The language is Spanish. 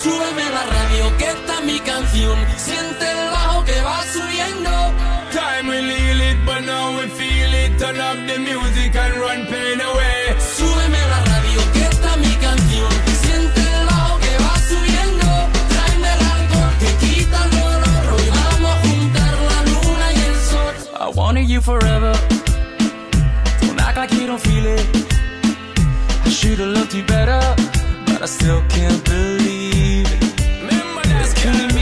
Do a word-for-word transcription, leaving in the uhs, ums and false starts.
Súbeme la radio, que esta es mi canción. Siente el bajo que va subiendo. Time we leave it, but now we feel it. Turn up the music and run pain away. Súbeme la radio, que esta es mi canción. Siente el bajo que va subiendo. Tráeme el alcohol que quita el dolor. Hoy vamos a juntar la luna y el sol. I wanted you forever. Don't act like you don't feel it. I should've loved you better, but I still can't believe it. Remember It's killing me.